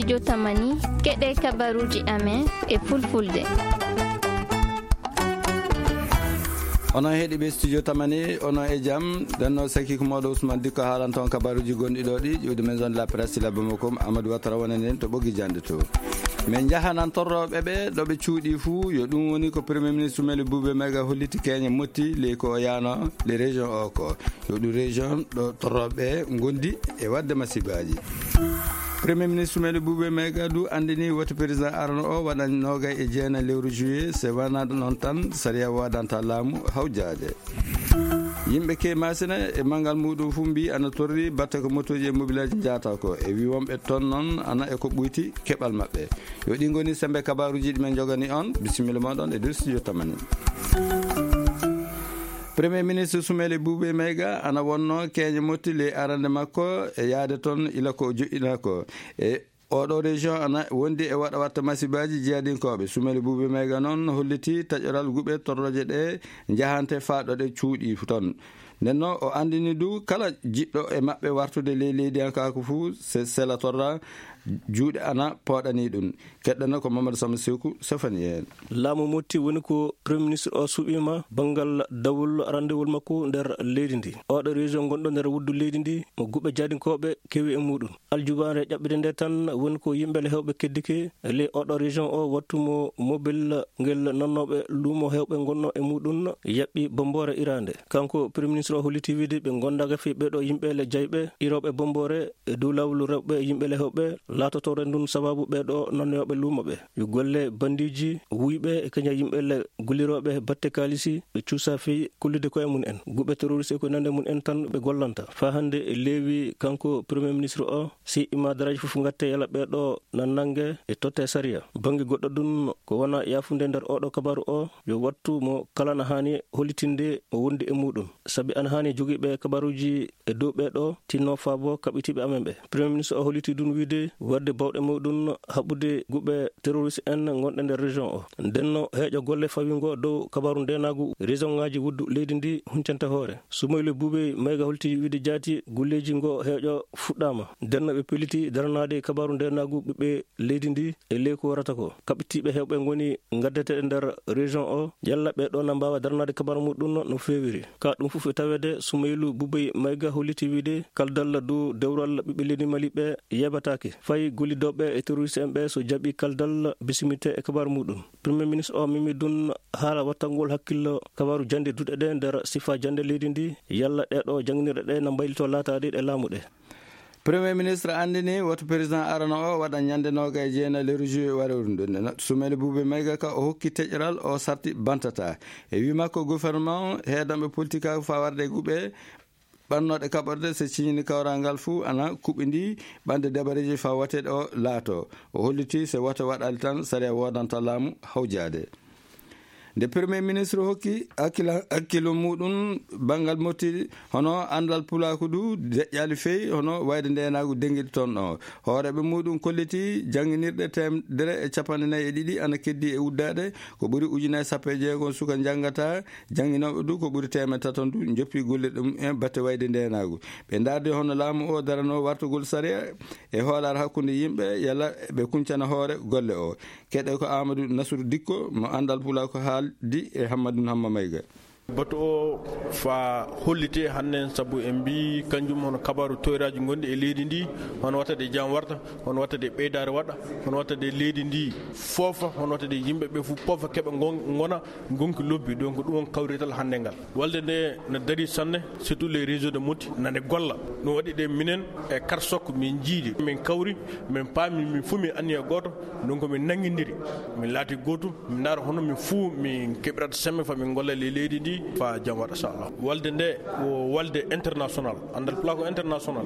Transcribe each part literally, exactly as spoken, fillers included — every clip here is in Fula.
studio Tamani keɗe kabaruji amen e fulfulde. Ono heeɗiɓe studio Tamani ono e jaam denno saki ko moɗo Ousmane Dikko haalan toon kabaruji gonɗi ɗo ɗi ƴewde maison de la presse la Bamako Amadou Ouattara wonanen to ɓoggi jande to min jahanan torroɓe ɓe ɗo ɓe cuuɗi fuu yo ɗum woni ko premier ministre Soumeyla Boubé Maïga holliti keñe motti ley ko o yano les régions o ko yo ɗum région ɗo torroɓe gondi e wadde masibaji. premier ministre Soumeyla Boubé Maïga du andini woto président arno o waɗan nogay e jeena lewru juillet se wonade noon tan saria wadanta laamu hawjade. yimɓe ke masina e mangal muɗum fu mbi ana torri batta ko motoji e mobilaji jata ko e wi wonɓe toon noon ana e ko ɓuyti keɓal mabɓe yo ɗi goni sembe kabaruji ɗi men jogani on bisimilla moɗon e nder studio Tamani. premier ministre Soumeyla Boubé Maïga ana wonno keñe motti le arande makko e yaade toon ila ko joƴƴina ko e oɗo région ana wondi e waɗa watta masibaji jeeyadinkoɓe. Soumeyla Boubé Maïga noon holliti taƴoral guɓe torroje ɗe jahante faɗoɗe cuuɗi toon nden noon o andini du kala jiɗɗo e mabɓe wartude ley leydi en kako fuu se sela torra juuɗe ana pooɗani ɗum keɗɗano ko Mamadou Samba Sekou sefani hen. laamu motti woni ko premier ministre o suɓima banggal dawol arandewol makko nder leydi ndi oɗo région gonɗo nder wuddu leydi ndi mo guɓe jadinkoɓe kewi e muɗum aljubare ƴaɓɓide nde tan woni ko yimɓele hewɓe keddike le oɗo région o wattumo mobile ngel nannoɓe luumo hewɓe gonno e muɗum yaɓɓi bombore irande kanko premier ministre o holliti wiide ɓe gonda gafi ɓeɗo yimɓele jayɓe iroɓe bombore e dow lawlu rewɓe yimɓele hewɓe latotore ndun sababu ɓeɗo nannoɓe luumo ɓe yo golle bandiji wuyɓe e kaña yimɓele gulliroɓe batte kalisi ɓe cuusa feyi kullude koye mun en guɓe terroriste e ko nande mun en tan ɓe gollanta fa hande e leewi kanko premier ministre o si imadaraji fof gatte yala ɓeɗo nannangue e totte saria banggue goɗɗo ɗum ko wona yafude nder oɗo kabaru o yo wattu mo kala na hani hollitinde o wondi e muɗum saabi ana hani joguiɓe kabaruji e dow ɓeɗo tinno faabo kaɓitiɓe amen ɓe premier ministre o holliti ɗum wiide wadde bawɗe muɗum haɓude guɓe terroriste en gonɗe nder région o ndenno heeƴo golle fawingo dow kabaru ndenagu région ngaji wuddu leydi ndi huncanta hoore. Soumeyla Boubé Maïga holti wiide jaati gulleji ngo heeƴo fuɗɗama ndenno ɓe peliti daranade kabaru ndenagu ɓiɓɓe leydi ndi e ley ko warata ko kaɓitiɓe hewɓe goni gaddeteɗe nder région o yalla ɓeɗo na mbawa daranade kabaru muɗum no fewiri ka ɗum foof e tawede Soumeyla Boubé Maïga holliti wiide kaldalla dow dewral ɓiɓɓe leydi Mali ɓe yeɓatake fayi gollidoɓe e terroriste en ɓe so jaaɓi kaldal bisimite e kabaru muɗum premier ministre o mimi ɗum haala wattangol hakkillo kabaru jande duɗe ɗe nder sifa jande leydi ndi yalla ɗeɗo jangguirɗe ɗe na mbaylito laatade ɗe laamu ɗe. premier ministre andini woto président arano o waɗa ñande noga e jeena lewru juillet wareru ɗum Soumeyla Boubé Maïga ka o hokki teƴƴoral o sarti bantata e wi makko gouvernement heedanɓe politique ako fa warde e guuɓe ɓannoɗe kaɓorde so ciñini kawrangal fuu ana kuɓidi ɓande débareji fa wateɗe o laato o holliti so woto waɗali tan saria wodanta laamu hawjade. nde premier ministre hokki hakkilo muɗum banggal motti hono andal pulaku du deƴƴali feyi hono wayde ndenagu denguiɗi toon ɗo hooreɓe muɗum kolliti jangguinirɗe temedere e capanɗe nayyi e ɗiɗi ana keddi e uddade ko ɓuuri ujunnaje sappo e jeegom suka janggata jangguinoɓe du ko ɓuuri temedde taton du joppi golle ɗum en batte wayde ndenagu ɓe darde hono laamu o darano wartugol saria e hoolare hakkude yimɓe yalla ɓe kuncana hoore golle o keɗe ko Amadou Nassirou Dikko mo andal pulaku haal di e Hammadou Hamma Maïga. bato o fa hollite hannen sabu en mbi kanjum hono kabaru toyraji gonɗi e leydi ndi hono wattade jam warta hono wattade ɓeydare waɗa hono wattade leydi ndi foofa hono wattade yimɓeɓe fof poofa keeɓa gona gonki lobbi donc ɗum on kawrital hande ngal walde nde no daari sanne surtout les réseaux de moti nane golla ɗum waɗi ɗe minen e kar sokko min jiidi min kawri min paami min fuu min anni e goto donc min nanguidiri min laati gotum min daara hono min fuu min keɓirata semme fa min golla le leydi ndi fa jam waɗa inchallah walde nde o walde international andal plaque international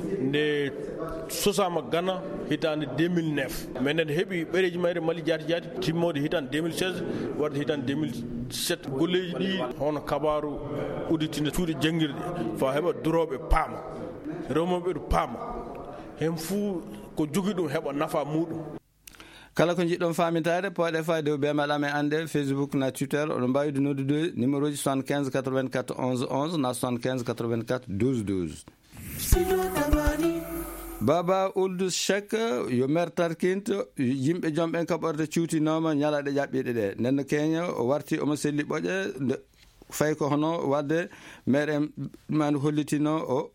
nde sosama Ghana hitande deux mille neuf mais nde heeɓi ɓereji mayre Mali jaati jaati timmode hitande deux mille seize wadde hitande deux mille sept golleji ɗi hono kabaru uditinde cuuɗi jangguirɗe fa heeɓa duroɓe paama rewmoɓe ɗo paama hen fuu ko jogui ɗum heeɓa nafa muɗum. kala ko jiɗɗon famitade poɗe fayde o ɓe maɗame ande Facebook na Twitter oɗo mbawide noddude numéro ji soixante-quinze quatre-vingt-quatre onze onze na soixante-quinze quatre-vingt-quatre douze douze. Baba Ould Cheikh yo maire Tarkinto yimɓe jomɓen kaɓorde cuutinoma ñalaɗe ƴaɓɓiɗe ɗe nenno Kenya o warti omo selli ɓoƴe nde fayi ko hono wadde maire en mani hollitino o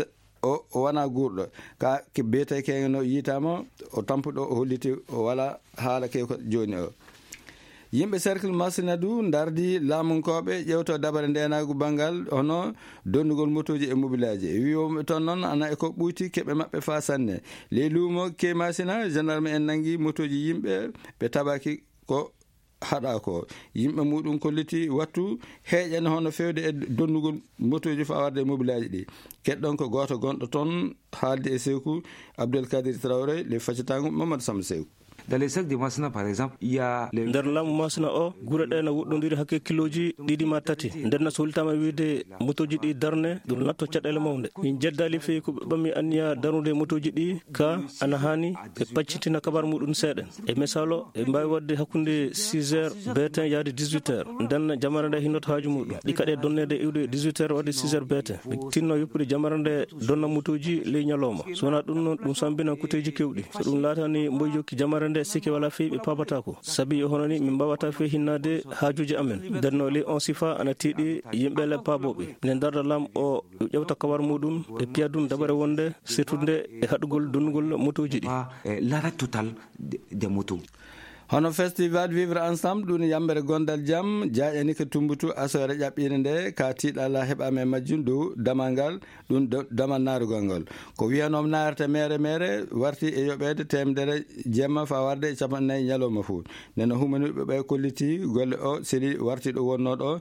o wona guurɗo ka ke beete Kenya no yitama o tampuɗo o holliti o wala haala ke ko joni o. Yimɓe cercle Massinadou dardi laamunkoɓe ƴewto dabare ndenagu banggal hono donnugol motoji e mobilaji wiwoɓe toon noon ana e ko ɓuyti keɓe mabɓe fa sanne ley luumo ke Massina gendarme en nangui motoji yimɓe ɓe tabaki ko haɗa ko yimɓe muɗum kolliti wattu heeƴane hono fewde e donnugol motoji fa warde e mobilaji ɗi keɗɗon ko goto gonɗo toon haalde e Sékou Abdelkadir Traoré le faccitango Mamadou Samba Sékou. Dans les cercles de Massina par exemple, il y a les nder laamu Massina o gure ɗe no woɗɗodiri hakke kiloji ɗiɗi ma tati nder no so hultama wiide motoji ɗi darne ɗum natto caɗele mawde min jeddali fewi ko ɓe ɓammi anniya darnude motoji ɗi ka ana hani ɓe paccitina kabar muɗum seeɗen e misalo e mbawi wadde hakkude six heures beetin yaade dix-huit heures nden jamara nde hinnoto haaju muɗum ɗi kadi donnede iwde dix-huit heures wadde six heures beetin ɓe tinno yoppude jamara nde donna motoji ley ñalawma so wona ɗum noon ɗum sambinan kuteji kewɗi so ɗum laatani mboy jokki jamara nde sikke wala fewi ɓe pabata ko saabi hono ni min mbawata fewi hinnade haajuji amen nden no ley on sifa ana tiiɗi yimɓe le paaboɓe minen darda laam o ƴewta kawar muɗum e piya dum dabare wonde surtout nde e haɗugol donnugol motoji ɗi l'arrêt total des motos. Hono festival vivre ensemble ɗum yambere gondal jaam jaaƴani ko tumbutu asore ƴaɓɓinde nde ka tiiɗalla heɓama e majjum dow damal ngal ɗum damal naarugol ngol ko wiyanom naarete mere mere warti e yoɓede temedere jemma fa warde e capannayyi ñalawma fuu neno humaniɓe ɓe kolliti golle o séri wartiɗo wonnoɗo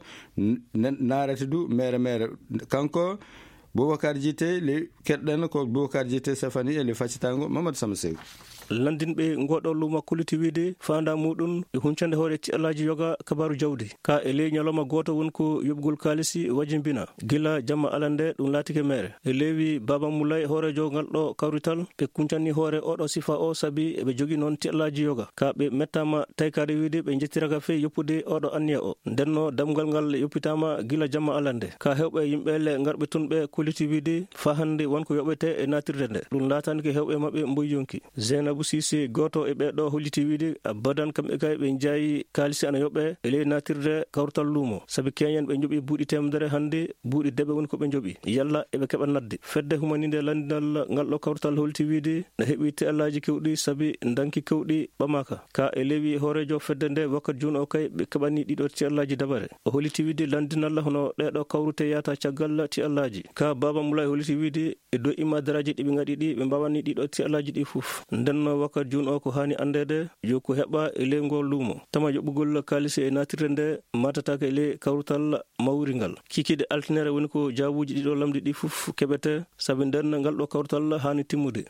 naarete du mere mere kanko Boubacar Djité le keɗɗen ko Boubacar Djité Safani e le faccitango Mamadou Samba Sékou. landinɓe ngoɗo luma kulliti wiide fanda muɗum e huncande hoore ci'alaji yoga kabaru jawdi ka e ley ñalawma goto woni ko yoɓgol kalisi wajimbina gila jamma alande ɗum laatike mere e leewi Baba Moulay hoorejo ngal ɗo kawrital ɓe kuncanni hoore oɗo sifa o saabi eɓe jogui noon ci'alaji yoga ka ɓe mettama taykade wiide ɓe jettiraka fe yoppude oɗo anniya o ndenno damgal ngal yoppitama gila jamma alande ka hewɓe yimɓele garɓe tun ɓe kulliti wiide fa hande wonko yoɓete e natirde nde ɗum laatani ko hewɓe mabɓe mboy yonki Zeynabou Sisi goto e ɓeɗo holliti wiide abadan kamɓe kay ɓe jaayi kalisi ana yoɓe e ley natirde kawrutal luumo saabi keñen ɓe jooɓi buuɗi temedere hande buuɗi deɓe woni koɓe jooɓi yalla eɓe keɓa nadde fedde humanide landinal ngal ɗo kawrutal holliti wiide ne heeɓi te'alaji kewɗi saabi danki kewɗi ɓamaka ka e leewi hoorejo fedde nde wakkati joni o kay ɓe keɓani ɗiɗo te'alaji dabare o holliti wiide landinal hono ɗeɗo kawrute yata caggal te'alaji ka Baba Moulay holliti wiide e dow imadaraji ɗiɓe gaɗi ɗi ɓe mbawani ɗiɗo te'alaji ɗi foof ndenno wakkati joni o ko hani andede yo ko heɓa e ley ngol luumo tama yoɓɓugol kalisi e natirde nde matatake e ley kawrutal mawri ngal kikiɗe altinere woni ko jaabuji ɗiɗo lamdi ɗi fof keɓete saabi nden ngal ɗo kawrutal hani timmude.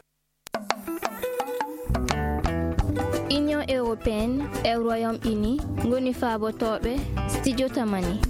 Union européenne e Royaume-Uni ngoni faabotoɓe studio tamani.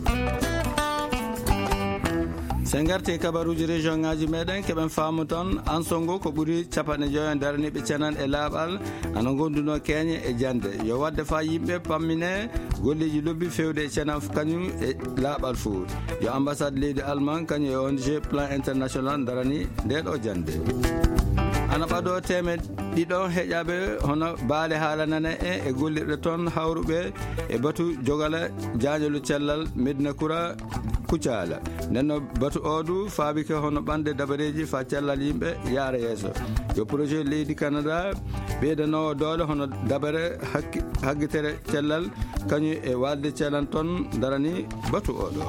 sen garti kabaruji région ngaji meɗen keɓen faamu toon ansongo ko ɓuuri capanɗe joyo daraniɓe cenan e laaɓal ana gonduno keeñe e jande yo wadde fa yimɓe pammine golleji lobbi fewde e cenan kañum e laaɓal fou yo ambassade leydi allemand kañum e O N G plan international darani ndeɗo jande ana ɓaɗo temed ɗiɗo heƴaɓe hono baale haalanane e e gollirɗe toon hawruɓe e batu jogala jañolu cellal Medina Koura Kuccala nenno batu oɗu faabike hono ɓande dabareji fa cellal yimɓe yaara yeeso yo projet leydi Canada ɓeydanowo doole hono dabare haggitere cellal kañum e walde cellan toon darani batu oɗo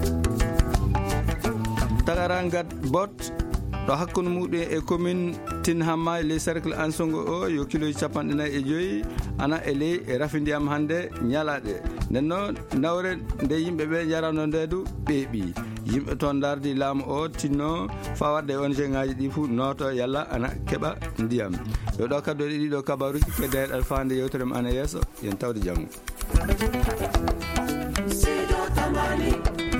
tagarangat bot ɗo hakkude muɗum e commune Tine Hamma e ley cercle Ansongo o yo kiloji capanɗe nayyi e joyyi ana e ley e rafindiyam hande ñalaɗe nenno nawre nde yimɓeɓe jarano ndedu ɓeeɓi yimɓe toon dardi laamu o tinno fa wadde O N G ngaji ɗi fuu noto yalla ana keɓa ndiyam yo ɗo kaddo ɗe ɗiɗo kabaruji kedde alfande yewtere ana yeeso yen tawde janggo.